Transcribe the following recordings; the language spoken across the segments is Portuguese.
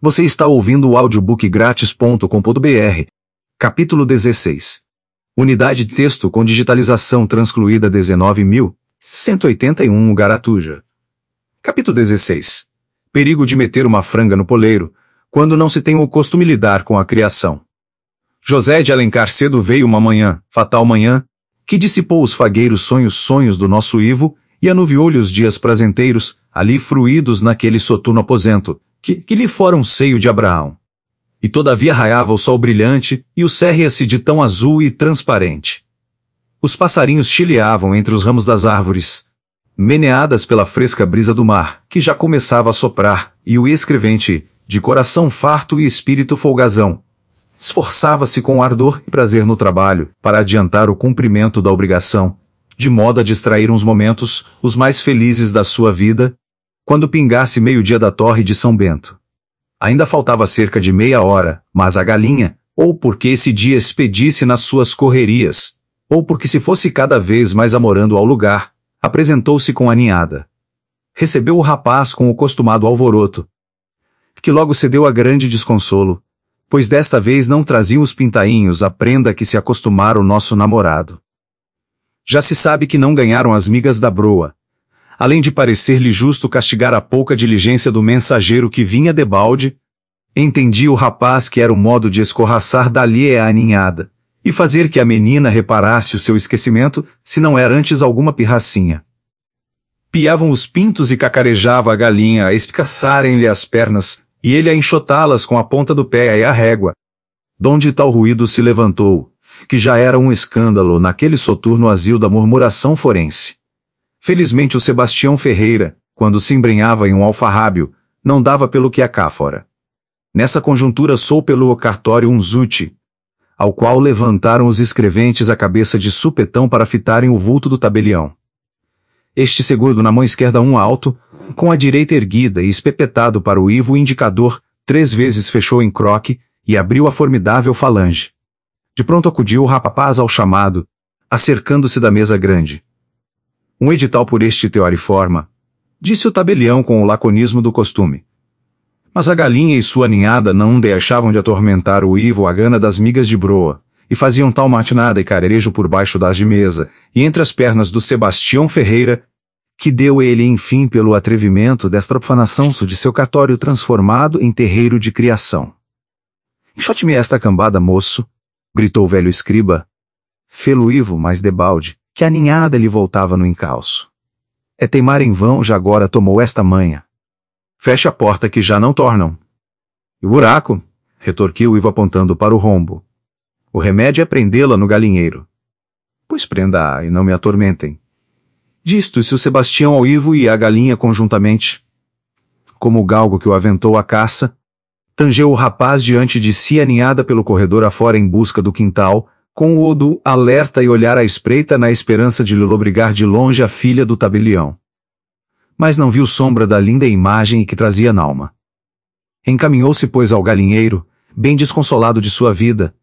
Você está ouvindo o audiobookgratis.com.br. Capítulo 16. Unidade de texto com digitalização transcluída 19.181 Garatuja. Capítulo 16. Perigo de meter uma franga no poleiro, quando não se tem o costume lidar com a criação. José de Alencar cedo veio uma manhã, fatal manhã, que dissipou os fagueiros sonhos do nosso Ivo, e anuviou-lhe os dias prazenteiros, ali fruídos naquele soturno aposento, que lhe fora um seio de Abraão. E todavia raiava o sol brilhante, e o céu ria-se de tão azul e transparente. Os passarinhos chileavam entre os ramos das árvores, meneadas pela fresca brisa do mar, que já começava a soprar, e o escrevente, de coração farto e espírito folgazão, esforçava-se com ardor e prazer no trabalho, para adiantar o cumprimento da obrigação, de modo a distrair uns momentos, os mais felizes da sua vida, quando pingasse meio-dia da torre de São Bento. Ainda faltava cerca de meia hora, mas a galinha, ou porque esse dia expedisse nas suas correrias, ou porque se fosse cada vez mais amorando ao lugar, apresentou-se com a ninhada. Recebeu o rapaz com o costumado alvoroto, que logo cedeu a grande desconsolo, pois desta vez não traziam os pintainhos a prenda que se acostumara o nosso namorado. Já se sabe que não ganharam as migas da broa, além de parecer-lhe justo castigar a pouca diligência do mensageiro que vinha debalde, entendia o rapaz que era o modo de escorraçar dali a ninhada, e fazer que a menina reparasse o seu esquecimento, se não era antes alguma pirracinha. Piavam os pintos e cacarejava a galinha a espicaçarem-lhe as pernas, e ele a enxotá-las com a ponta do pé e a régua. Donde tal ruído se levantou, que já era um escândalo naquele soturno asilo da murmuração forense. Felizmente o Sebastião Ferreira, quando se embrenhava em um alfarrábio, não dava pelo que a cá fora. Nessa conjuntura sou pelo cartório um zute, ao qual levantaram os escreventes a cabeça de supetão para fitarem o vulto do tabelião. Este segurdo na mão esquerda um alto, com a direita erguida e espepetado para o Ivo o indicador, 3 vezes fechou em croque, e abriu a formidável falange. De pronto acudiu o rapaz ao chamado, acercando-se da mesa grande. Um edital por este teor e forma, disse o tabelião com o laconismo do costume. Mas a galinha e sua ninhada não deixavam de atormentar o Ivo a gana das migas de broa, e faziam tal matinada e carerejo por baixo das de mesa, e entre as pernas do Sebastião Ferreira, que deu ele enfim pelo atrevimento desta profanação de seu cartório transformado em terreiro de criação. Enxote-me esta cambada, moço, gritou o velho escriba. Fê-lo Ivo, mais debalde, que a ninhada lhe voltava no encalço. É teimar em vão, já agora tomou esta manha. Feche a porta que já não tornam. E o buraco? Retorquiu Ivo apontando para o rombo. O remédio é prendê-la no galinheiro. Pois prenda-a e não me atormentem. Disto-se o Sebastião ao Ivo e à galinha conjuntamente. Como o galgo que o aventou à caça, tangeu o rapaz diante de si a ninhada pelo corredor afora em busca do quintal, com o odo alerta e olhar à espreita na esperança de lhe lobrigar de longe a filha do tabelião. Mas não viu sombra da linda imagem que trazia n'alma. Encaminhou-se, pois, ao galinheiro, bem desconsolado de sua vida,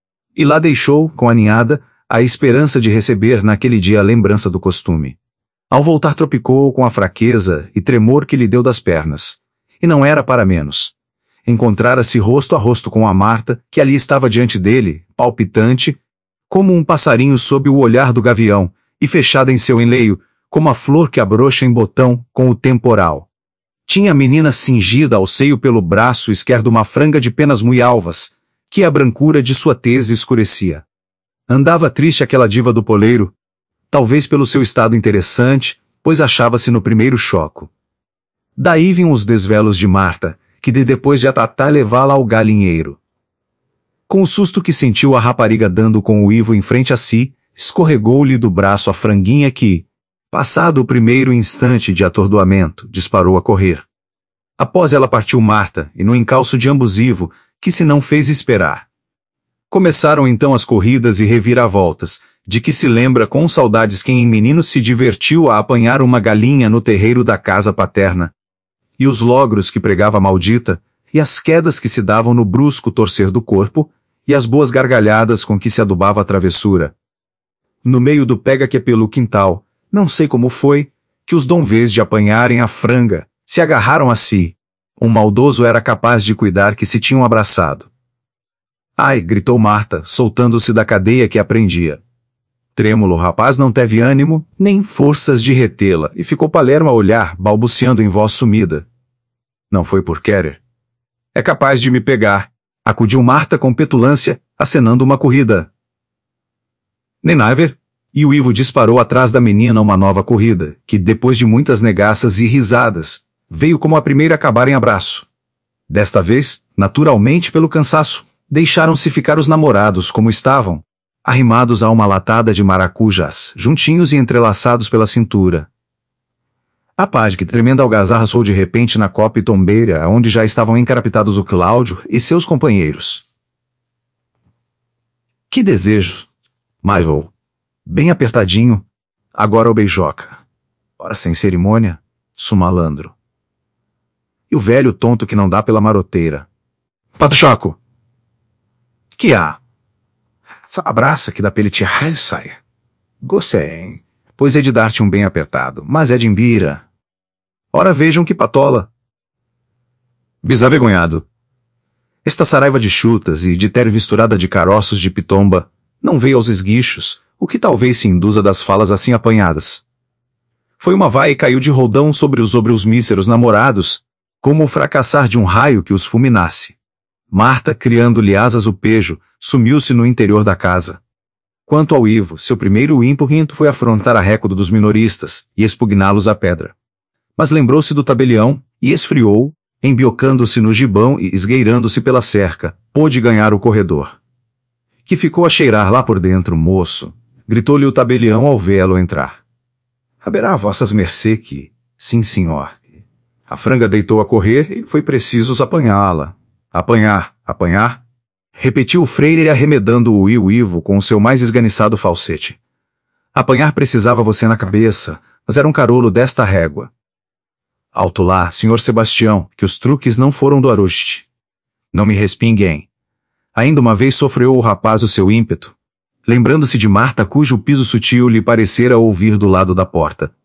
e lá deixou, com a ninhada, a esperança de receber naquele dia a lembrança do costume. Ao voltar tropicou com a fraqueza e tremor que lhe deu das pernas, e não era para menos. Encontrara-se rosto a rosto com a Marta, que ali estava diante dele, palpitante, como um passarinho sob o olhar do gavião, e fechada em seu enleio, como a flor que abrocha em botão com o temporal. Tinha a menina cingida ao seio pelo braço esquerdo uma franga de penas mui alvas, que a brancura de sua tez escurecia. Andava triste aquela diva do poleiro, talvez pelo seu estado interessante, pois achava-se no primeiro choco. Daí vinham os desvelos de Marta, que depois de atatar levá-la ao galinheiro. Com o susto que sentiu a rapariga dando com o Ivo em frente a si, escorregou-lhe do braço a franguinha que, passado o primeiro instante de atordoamento, disparou a correr. Após ela partiu Marta, e no encalço de ambos Ivo, que se não fez esperar. Começaram então as corridas e reviravoltas, de que se lembra com saudades quem em menino se divertiu a apanhar uma galinha no terreiro da casa paterna. E os logros que pregava a maldita, e as quedas que se davam no brusco torcer do corpo, e as boas gargalhadas com que se adubava a travessura. No meio do pega que é pelo quintal, não sei como foi, que os dom vez de apanharem a franga, se agarraram a si, Um maldoso era capaz de cuidar que se tinham abraçado. Ai, gritou Marta, soltando-se da cadeia que a prendia. Trêmulo, o rapaz não teve ânimo, nem forças de retê-la, e ficou Palermo a olhar, balbuciando em voz sumida. Não foi por querer. É capaz de me pegar, acudiu Marta com petulância, acenando uma corrida. Nenaver, e o Ivo disparou atrás da menina uma nova corrida, que, depois de muitas negaças e risadas, veio como a primeira acabar em abraço. Desta vez, naturalmente pelo cansaço, deixaram-se ficar os namorados como estavam, arrimados a uma latada de maracujás, juntinhos e entrelaçados pela cintura. A paz que tremenda algazarra soou de repente na copa e tombeira, onde já estavam encarapitados o Cláudio e seus companheiros. Que desejo! Maior, bem apertadinho, agora o beijoca. Ora sem cerimônia, sumalandro. E o velho tonto que não dá pela maroteira. Pato-choco! Que há? Abraça que dá pele te saia. Gostei, pois é de dar-te um bem apertado, mas é de imbira. Ora vejam que patola. Bisavergonhado. Esta saraiva de chutas e de ter visturada de caroços de pitomba não veio aos esguichos, o que talvez se induza das falas assim apanhadas. Foi uma vaia e caiu de roldão sobre os míseros namorados, como o fracassar de um raio que os fulminasse. Marta, criando-lhe asas o pejo, sumiu-se no interior da casa. Quanto ao Ivo, seu primeiro ímpeto foi afrontar a récord dos minoristas e expugná-los à pedra. Mas lembrou-se do tabelião, e esfriou, embiocando-se no gibão e esgueirando-se pela cerca, pôde ganhar o corredor. Que ficou a cheirar lá por dentro, moço, gritou-lhe o tabelião ao vê-lo entrar. Haverá vossas mercê que, sim senhor. A franga deitou a correr e foi preciso os apanhá-la. Apanhar, apanhar, repetiu o freire arremedando o Ivo com o seu mais esganiçado falsete. Apanhar precisava você na cabeça, mas era um carolo desta régua. Alto lá, senhor Sebastião, que os truques não foram do aruste. Não me respinguem. Ainda uma vez sofreu o rapaz o seu ímpeto, lembrando-se de Marta cujo piso sutil lhe parecera ouvir do lado da porta.